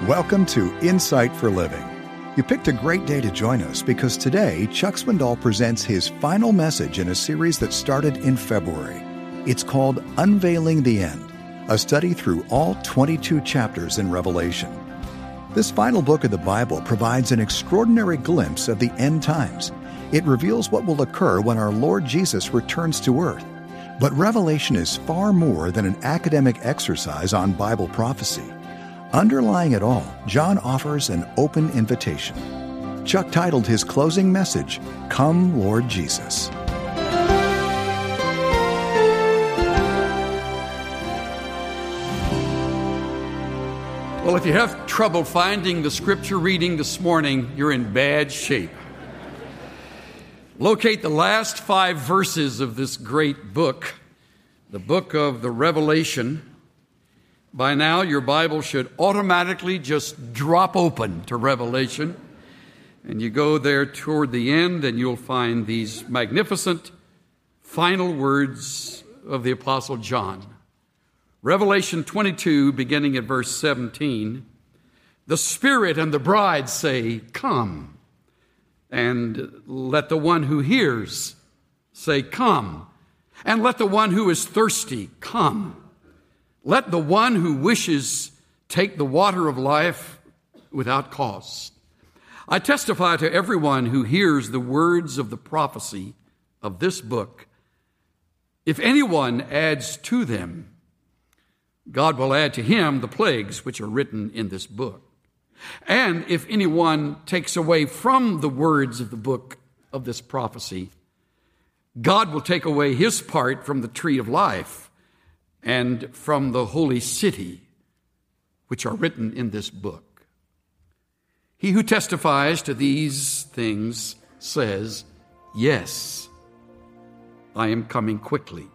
Welcome to Insight for Living. You picked a great day to join us because today Chuck Swindoll presents his final message in a series that started in February. It's called Unveiling the End, a study through all 22 chapters in Revelation. This final book of the Bible provides an extraordinary glimpse of the end times. It reveals what will occur when our Lord Jesus returns to earth. But Revelation is far more than an academic exercise on Bible prophecy. Underlying it all, John offers an open invitation. Chuck titled his closing message, Come, Lord Jesus. Well, if you have trouble finding the scripture reading this morning, you're in bad shape. Locate the last 5 verses of this great book, the book of the Revelation. By now, your Bible should automatically just drop open to Revelation. And you go there toward the end, and you'll find these magnificent final words of the Apostle John. Revelation 22, beginning at verse 17, the Spirit and the bride say, Come. And let the one who hears say, Come. And let the one who is thirsty come. Let the one who wishes take the water of life without cost. I testify to everyone who hears the words of the prophecy of this book. If anyone adds to them, God will add to him the plagues which are written in this book. And if anyone takes away from the words of the book of this prophecy, God will take away his part from the tree of life and from the holy city, which are written in this book. He who testifies to these things says, Yes, I am coming quickly.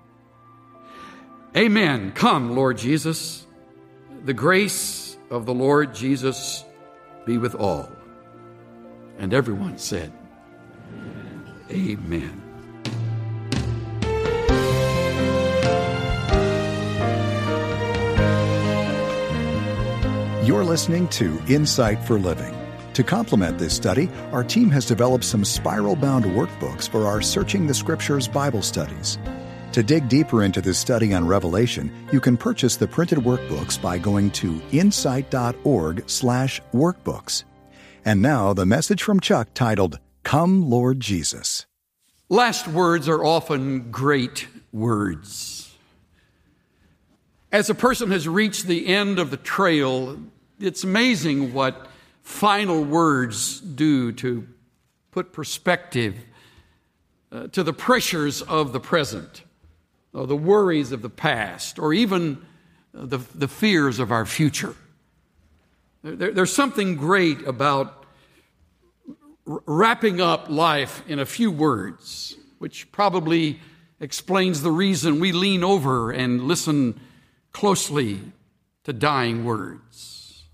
Amen. Come, Lord Jesus. The grace of the Lord Jesus be with all. And everyone said, Amen. You're listening to Insight for Living. To complement this study, our team has developed some spiral-bound workbooks for our Searching the Scriptures Bible studies. To dig deeper into this study on Revelation, you can purchase the printed workbooks by going to insight.org/workbooks. And now, the message from Chuck titled, Come, Lord Jesus. Last words are often great words. As a person has reached the end of the trail, it's amazing what final words do to put perspective to the pressures of the present, or the worries of the past, or even the fears of our future. There's something great about wrapping up life in a few words, which probably explains the reason we lean over and listen closely to dying words.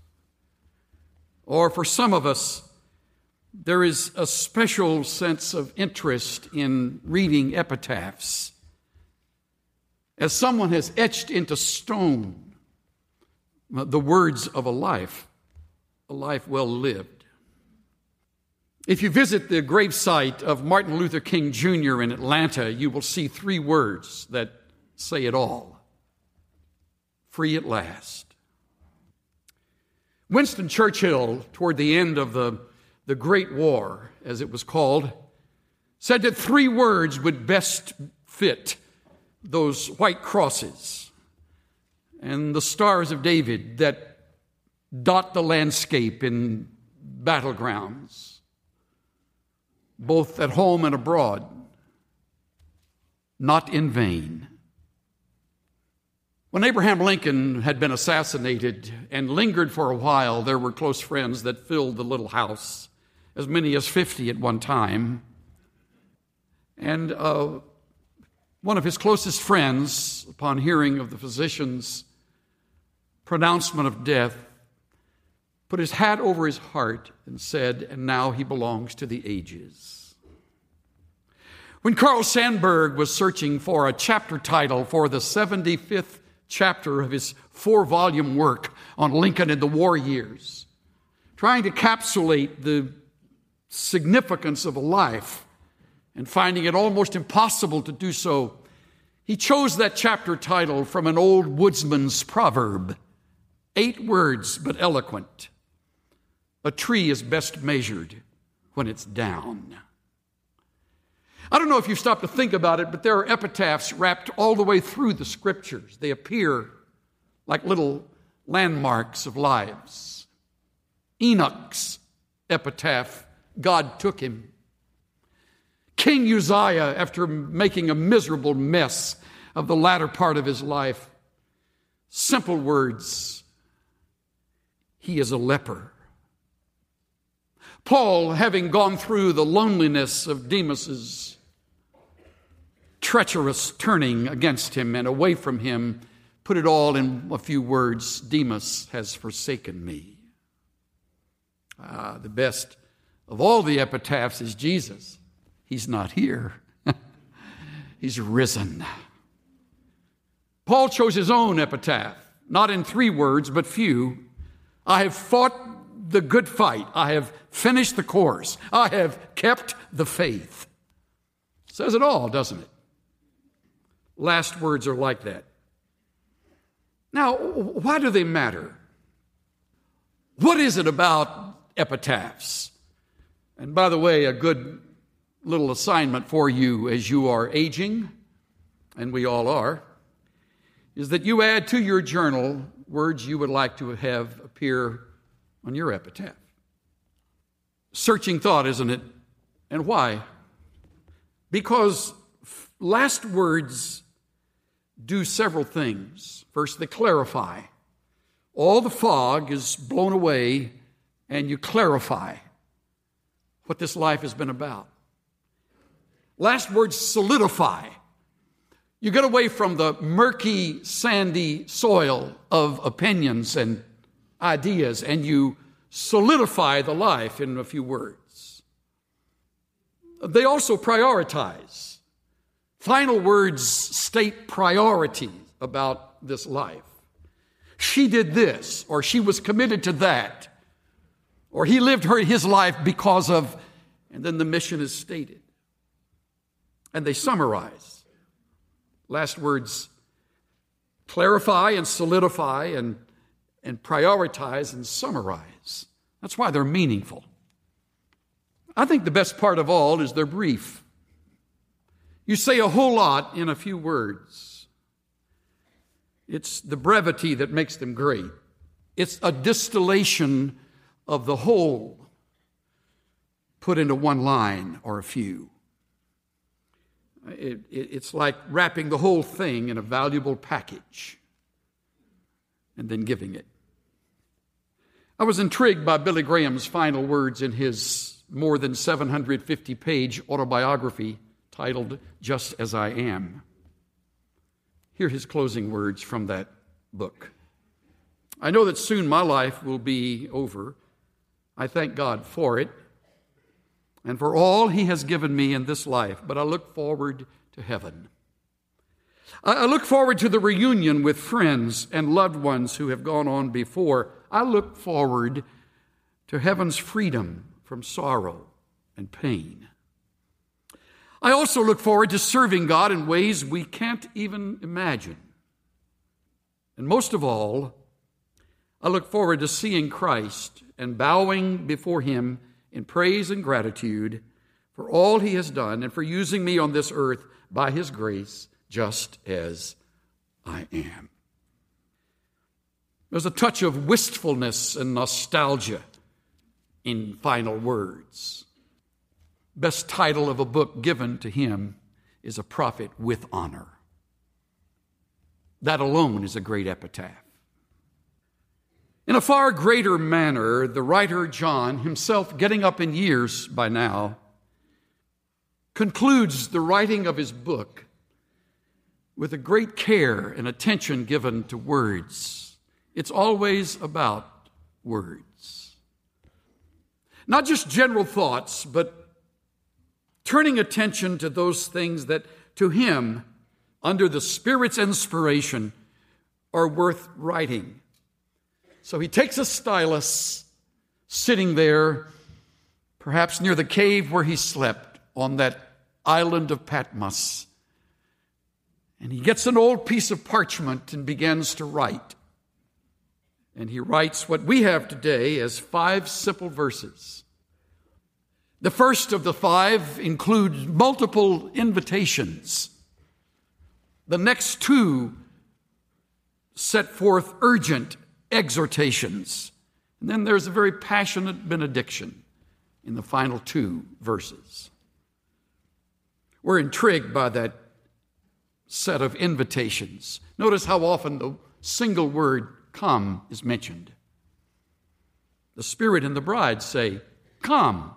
Or for some of us, there is a special sense of interest in reading epitaphs, as someone has etched into stone the words of a life well lived. If you visit the gravesite of Martin Luther King Jr. in Atlanta, you will see 3 words that say it all. Free at last. Winston Churchill, toward the end of the Great War, as it was called, said that 3 words would best fit those white crosses and the stars of David that dot the landscape in battlegrounds, both at home and abroad. Not in vain. When Abraham Lincoln had been assassinated and lingered for a while, there were close friends that filled the little house, as many as 50 at one time. And one of his closest friends, upon hearing of the physician's pronouncement of death, put his hat over his heart and said, And now he belongs to the ages. When Carl Sandburg was searching for a chapter title for the 75th chapter of his 4-volume work on Lincoln in the war years, trying to capsulate the significance of a life and finding it almost impossible to do so, he chose that chapter title from an old woodsman's proverb. 8 words, but eloquent. A tree is best measured when it's down. I don't know if you've stopped to think about it, but there are epitaphs wrapped all the way through the Scriptures. They appear like little landmarks of lives. Enoch's epitaph, God took him. King Uzziah, after making a miserable mess of the latter part of his life, simple words, he is a leper. Paul, having gone through the loneliness of Demas's treacherous turning against him and away from him, put it all in a few words, Demas has forsaken me. The best of all the epitaphs is Jesus. He's not here. He's risen. Paul chose his own epitaph, not in 3 words, but few. I have fought the good fight. I have finished the course. I have kept the faith. Says it all, doesn't it? Last words are like that. Now, why do they matter? What is it about epitaphs? And by the way, a good little assignment for you as you are aging, and we all are, is that you add to your journal words you would like to have appear on your epitaph. Searching thought, isn't it? And why? Because last words do several things. First, they clarify. All the fog is blown away, and you clarify what this life has been about. Last words solidify. You get away from the murky, sandy soil of opinions and ideas, and you solidify the life in a few words. They also prioritize. Final words state priorities about this life. She did this, or she was committed to that, or he lived his life because of, and then the mission is stated. And they summarize. Last words clarify and solidify and prioritize and summarize. That's why they're meaningful. I think the best part of all is they're brief. You say a whole lot in a few words. It's the brevity that makes them great. It's a distillation of the whole put into one line or a few. It's like wrapping the whole thing in a valuable package and then giving it. I was intrigued by Billy Graham's final words in his more than 750-page autobiography titled Just As I Am. Hear his closing words from that book. I know that soon my life will be over. I thank God for it and for all he has given me in this life, but I look forward to heaven. I look forward to the reunion with friends and loved ones who have gone on before. I look forward to heaven's freedom from sorrow and pain. I also look forward to serving God in ways we can't even imagine. And most of all, I look forward to seeing Christ and bowing before him in praise and gratitude for all he has done and for using me on this earth by his grace, just as I am. There's a touch of wistfulness and nostalgia in final words. Best title of a book given to him is A Prophet with Honor. That alone is a great epitaph. In a far greater manner, the writer John, himself getting up in years by now, concludes the writing of his book with a great care and attention given to words. It's always about words. Not just general thoughts, but turning attention to those things that to him, under the Spirit's inspiration, are worth writing. So he takes a stylus, sitting there, perhaps near the cave where he slept on that island of Patmos. And he gets an old piece of parchment and begins to write. And he writes what we have today as 5 simple verses. The first of the 5 includes multiple invitations. The next 2 set forth urgent exhortations. And then there's a very passionate benediction in the final 2 verses. We're intrigued by that set of invitations. Notice how often the single word come is mentioned. The Spirit and the bride say, come.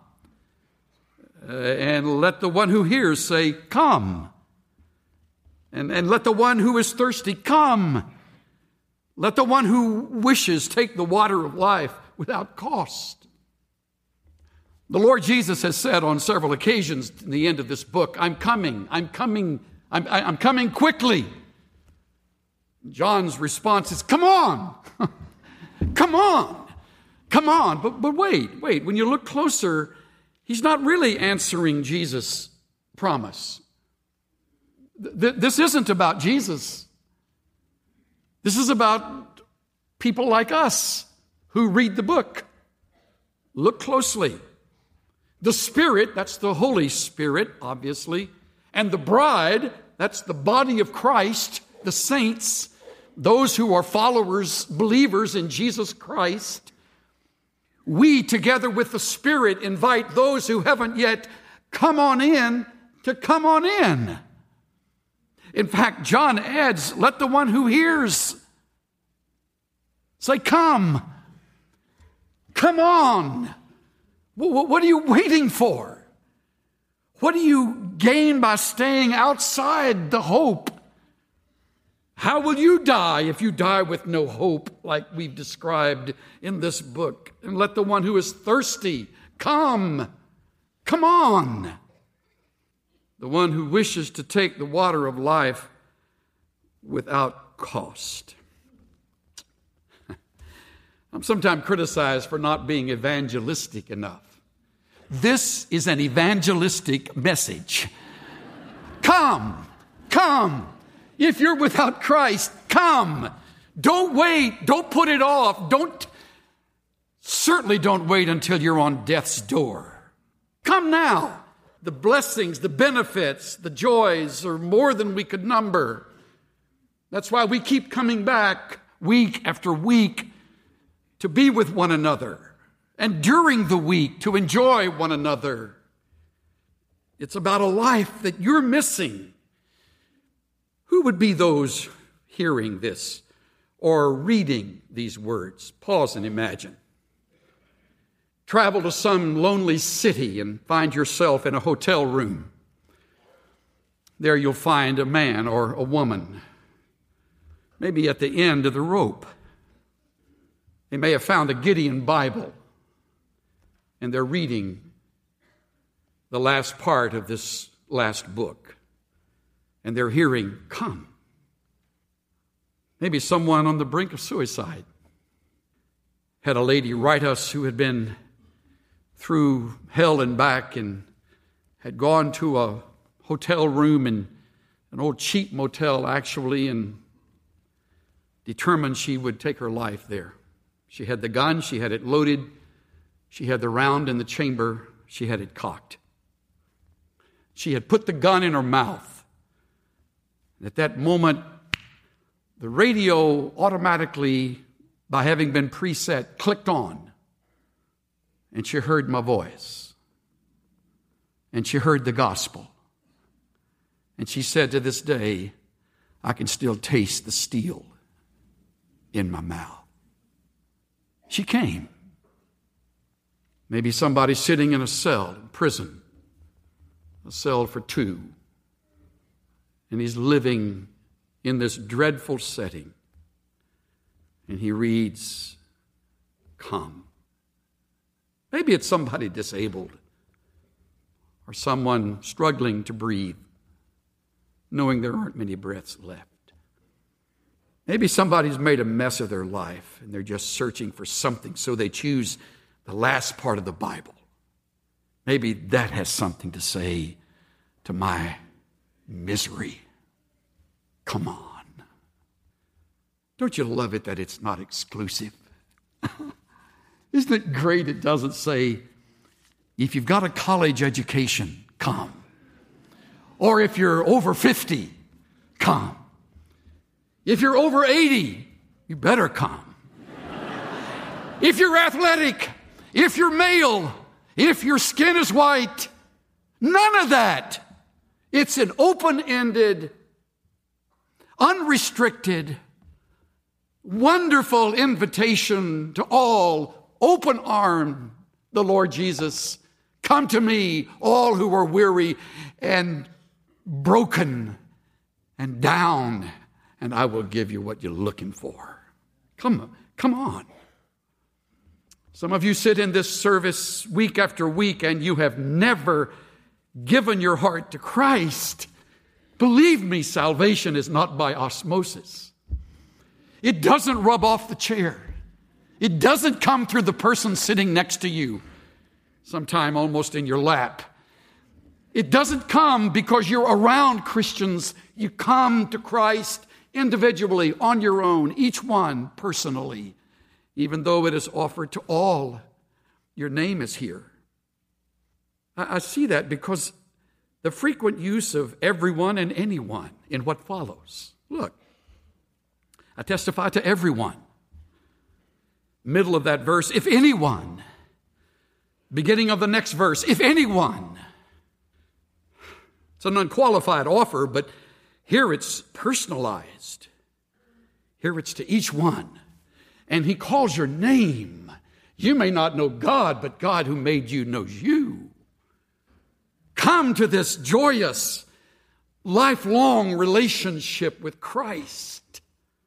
And let the one who hears say, come. And let the one who is thirsty come. Let the one who wishes take the water of life without cost. The Lord Jesus has said on several occasions in the end of this book, I'm coming quickly. John's response is, come on, come on, come on. But wait, when you look closer, he's not really answering Jesus' promise. This isn't about Jesus. This is about people like us who read the book. Look closely. The Spirit, that's the Holy Spirit, obviously, and the bride, that's the body of Christ, the saints, those who are followers, believers in Jesus Christ. We, together with the Spirit, invite those who haven't yet come on in to come on in. In fact, John adds, let the one who hears say, come on. What are you waiting for? What do you gain by staying outside the hope? How will you die if you die with no hope, like we've described in this book? And let the one who is thirsty come on. The one who wishes to take the water of life without cost. I'm sometimes criticized for not being evangelistic enough. This is an evangelistic message. Come. If you're without Christ, come. Don't wait. Don't put it off. Certainly don't wait until you're on death's door. Come now. The blessings, the benefits, the joys are more than we could number. That's why we keep coming back week after week to be with one another, and during the week to enjoy one another. It's about a life that you're missing. Who would be those hearing this or reading these words? Pause and imagine. Travel to some lonely city and find yourself in a hotel room. There you'll find a man or a woman, maybe at the end of the rope. They may have found a Gideon Bible, and they're reading the last part of this last book. And they're hearing, come. Maybe someone on the brink of suicide. Had a lady write us who had been through hell and back and had gone to a hotel room, in an old cheap motel actually, and determined she would take her life there. She had the gun, she had it loaded, she had the round in the chamber, she had it cocked. She had put the gun in her mouth. And at that moment, the radio automatically, by having been preset, clicked on. And she heard my voice. And she heard the gospel. And she said, to this day, I can still taste the steel in my mouth. She came. Maybe somebody sitting in a cell in prison, a cell for 2, and he's living in this dreadful setting, and he reads, come. Maybe it's somebody disabled or someone struggling to breathe, knowing there aren't many breaths left. Maybe somebody's made a mess of their life and they're just searching for something, so they choose the last part of the Bible. Maybe that has something to say to my misery. Come on. Don't you love it that it's not exclusive? Isn't it great it doesn't say, if you've got a college education, come. Or if you're over 50, come. If you're over 80, you better come. If you're athletic, if you're male, if your skin is white, none of that. It's an open-ended, unrestricted, wonderful invitation to all, open arm, the Lord Jesus. Come to me, all who are weary and broken and down, and I will give you what you're looking for. Come on. Some of you sit in this service week after week and you have never given your heart to Christ. Believe me, salvation is not by osmosis. It doesn't rub off the chair. It doesn't come through the person sitting next to you, sometime almost in your lap. It doesn't come because you're around Christians. You come to Christ individually, on your own, each one personally, even though it is offered to all. Your name is here. I see that because the frequent use of everyone and anyone in what follows. Look, I testify to everyone. Middle of that verse, if anyone. Beginning of the next verse, if anyone. It's an unqualified offer, but here it's personalized. Here it's to each one. And he calls your name. You may not know God, but God who made you knows you. Come to this joyous, lifelong relationship with Christ.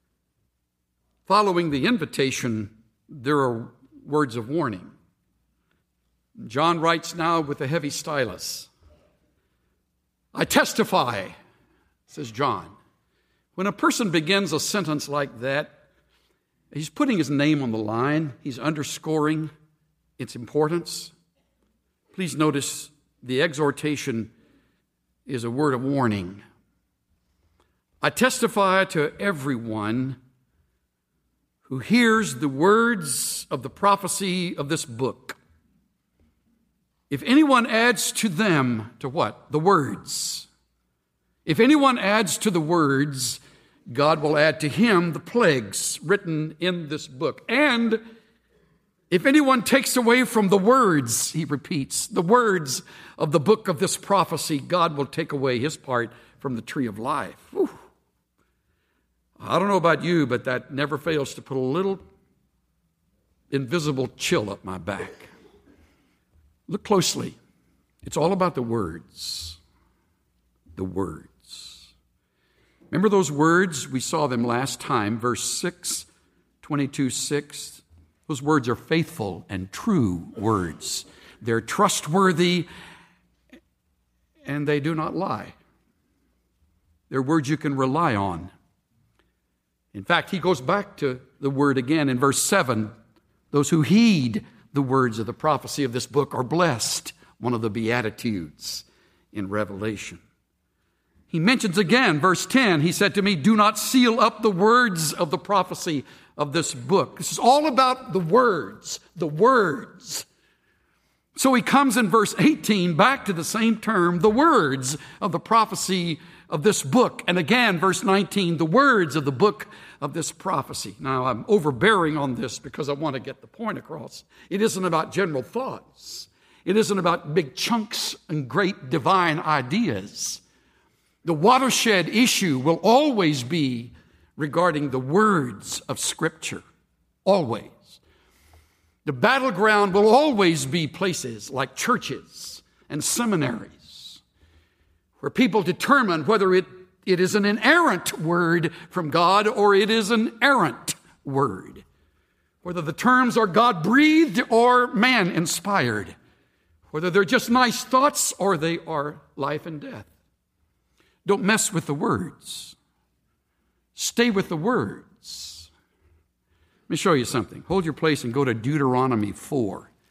Following the invitation, there are words of warning. John writes now with a heavy stylus. I testify, says John. When a person begins a sentence like that, he's putting his name on the line. He's underscoring its importance. Please notice the exhortation is a word of warning. I testify to everyone who hears the words of the prophecy of this book. If anyone adds to them, to what? The words. If anyone adds to the words, God will add to him the plagues written in this book. And if anyone takes away from the words, he repeats, the words of the book of this prophecy, God will take away his part from the tree of life. Whew. I don't know about you, but that never fails to put a little invisible chill up my back. Look closely. It's all about the words. The words. Remember those words? We saw them last time. Verse 6, 22:6. Those words are faithful and true words. They're trustworthy and they do not lie. They're words you can rely on. In fact, he goes back to the word again in verse 7. Those who heed the words of the prophecy of this book are blessed. One of the Beatitudes in Revelation. He mentions again, verse 10, he said to me, do not seal up the words of the prophecy of this book. This is all about the words, the words. So he comes in verse 18 back to the same term, the words of the prophecy of this book. And again, verse 19, the words of the book of this prophecy. Now, I'm overbearing on this because I want to get the point across. It isn't about general thoughts. It isn't about big chunks and great divine ideas. The watershed issue will always be regarding the words of Scripture. Always. The battleground will always be places like churches and seminaries where people determine whether it is an inerrant word from God or it is an errant word. Whether the terms are God-breathed or man-inspired. Whether they're just nice thoughts or they are life and death. Don't mess with the words. Stay with the words. Let me show you something. Hold your place and go to Deuteronomy 4.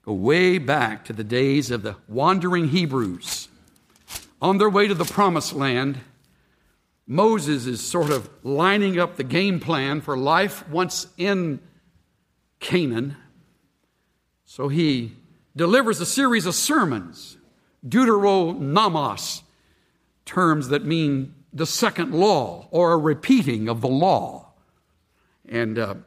go way back to the days of the wandering Hebrews. On their way to the promised land, Moses is sort of lining up the game plan for life once in Canaan. So he delivers a series of sermons, Deuteronomos, terms that mean the second law or a repeating of the law. And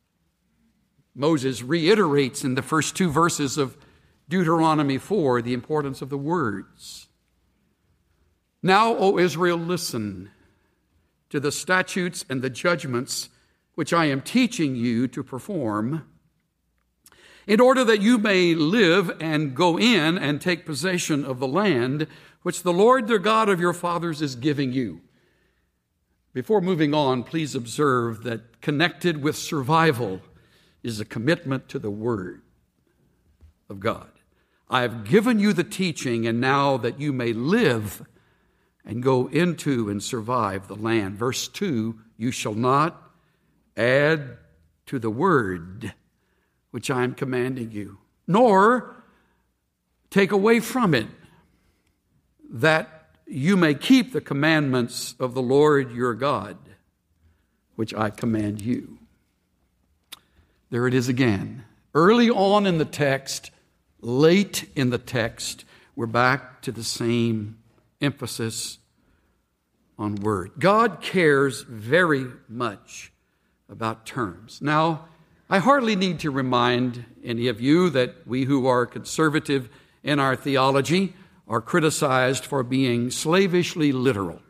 Moses reiterates in the first two verses of Deuteronomy 4 the importance of the words. Now, O Israel, listen to the statutes and the judgments which I am teaching you to perform, in order that you may live and go in and take possession of the land which the Lord, the God of your fathers, is giving you. Before moving on, please observe that connected with survival is a commitment to the Word of God. I have given you the teaching, and now that you may live and go into and survive the land. Verse 2, you shall not add to the word which I am commanding you, nor take away from it, that you may keep the commandments of the Lord your God, which I command you. There it is again. Early on in the text, late in the text, we're back to the same emphasis on word. God cares very much about terms. Now, I hardly need to remind any of you that we who are conservative in our theology are criticized for being slavishly literal.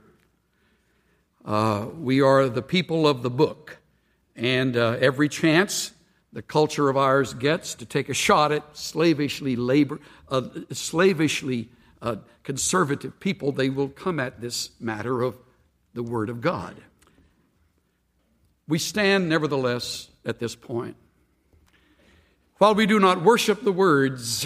We are the people of the book, and every chance the culture of ours gets to take a shot at slavishly conservative people, they will come at this matter of the Word of God. We stand, nevertheless, at this point. While we do not worship the words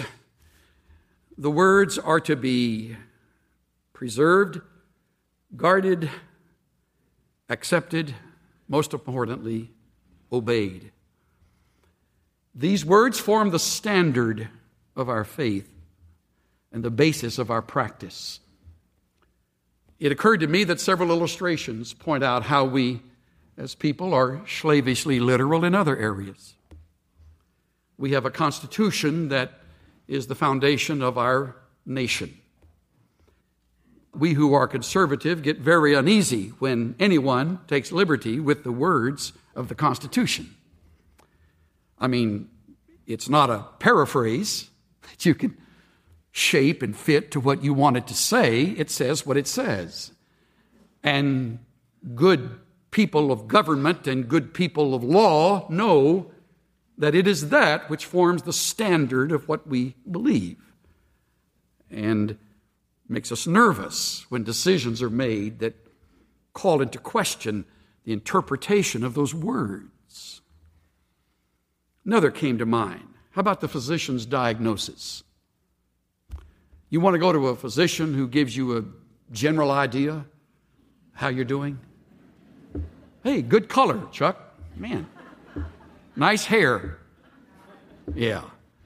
are to be preserved, guarded, accepted, most importantly, obeyed. These words form the standard of our faith and the basis of our practice. It occurred to me that several illustrations point out how we, as people, are slavishly literal in other areas. We have a constitution that is the foundation of our nation. We who are conservative get very uneasy when anyone takes liberty with the words of the Constitution. I mean, it's not a paraphrase that you can shape and fit to what you want it to say. It says what it says. And good people of government and good people of law know that it is that which forms the standard of what we believe, and makes us nervous when decisions are made that call into question the interpretation of those words. Another came to mind. How about the physician's diagnosis? You want to go to a physician who gives you a general idea how you're doing? Hey, good color, Chuck. Man, nice hair. Yeah.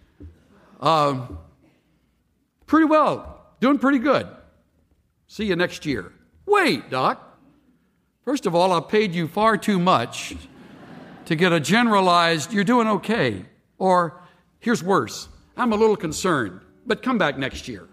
Pretty well. Doing pretty good. See you next year. Wait, Doc. First of all, I paid you far too much to get a generalized, you're doing okay. Or, here's worse, I'm a little concerned, but come back next year.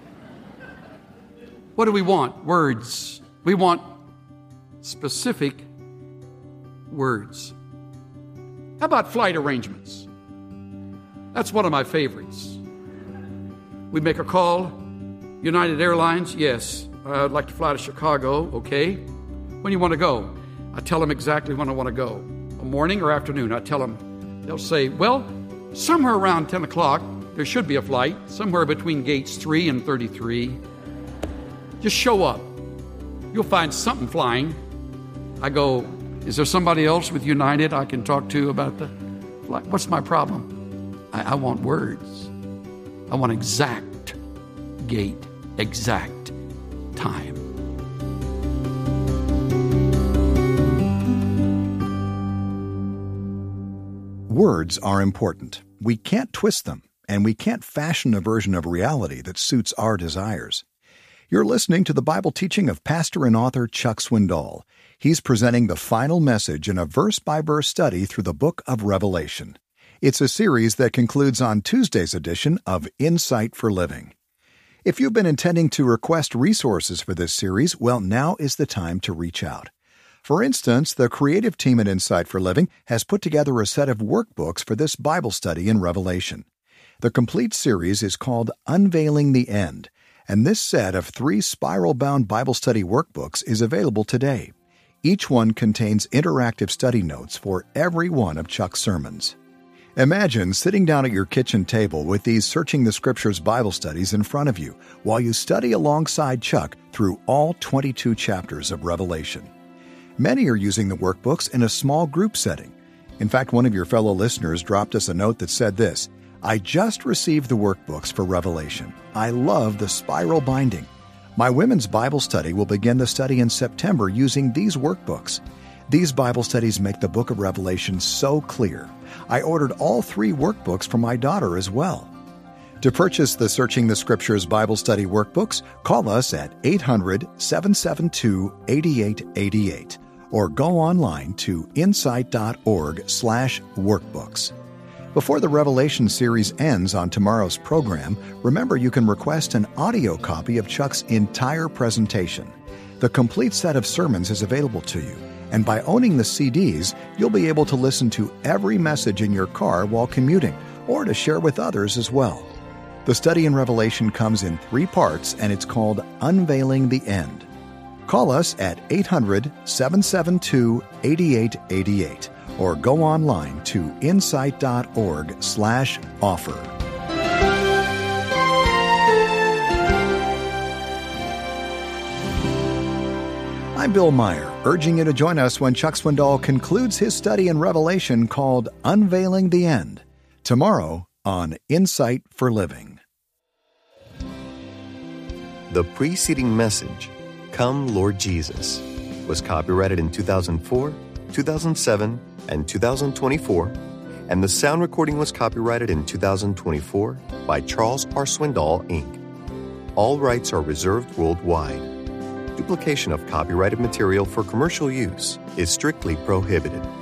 What do we want? Words. We want specific words. How about flight arrangements? That's one of my favorites. We make a call. United Airlines, yes, I'd like to fly to Chicago. Okay. When do you want to go? I tell them exactly when I want to go. Morning or afternoon? I tell them. They'll say, well, somewhere around 10 o'clock, there should be a flight, somewhere between gates 3 and 33. Just show up. You'll find something flying. I go, is there somebody else with United I can talk to about the flight? What's my problem? I want words. I want exact gate, exact time. Words are important. We can't twist them, and we can't fashion a version of reality that suits our desires. You're listening to the Bible teaching of pastor and author Chuck Swindoll. He's presenting the final message in a verse-by-verse study through the book of Revelation. It's a series that concludes on Tuesday's edition of Insight for Living. If you've been intending to request resources for this series, well, now is the time to reach out. For instance, the creative team at Insight for Living has put together a set of workbooks for this Bible study in Revelation. The complete series is called Unveiling the End, and this set of 3 spiral-bound Bible study workbooks is available today. Each one contains interactive study notes for every one of Chuck's sermons. Imagine sitting down at your kitchen table with these Searching the Scriptures Bible studies in front of you while you study alongside Chuck through all 22 chapters of Revelation. Many are using the workbooks in a small group setting. In fact, one of your fellow listeners dropped us a note that said this: "I just received the workbooks for Revelation. I love the spiral binding. My women's Bible study will begin the study in September using these workbooks. These Bible studies make the book of Revelation so clear. I ordered all 3 workbooks for my daughter as well." To purchase the Searching the Scriptures Bible Study workbooks, call us at 800-772-8888 or go online to insight.org/workbooks. Before the Revelation series ends on tomorrow's program, remember you can request an audio copy of Chuck's entire presentation. The complete set of sermons is available to you, and by owning the CDs, you'll be able to listen to every message in your car while commuting, or to share with others as well. The study in Revelation comes in 3 parts, and it's called Unveiling the End. Call us at 800-772-8888 or go online to insight.org/offer. I'm Bill Meyer, urging you to join us when Chuck Swindoll concludes his study in Revelation called Unveiling the End, tomorrow on Insight for Living. The preceding message, Come Lord Jesus, was copyrighted in 2004, 2007, and 2024, and the sound recording was copyrighted in 2024 by Charles R. Swindoll, Inc. All rights are reserved worldwide. Duplication of copyrighted material for commercial use is strictly prohibited.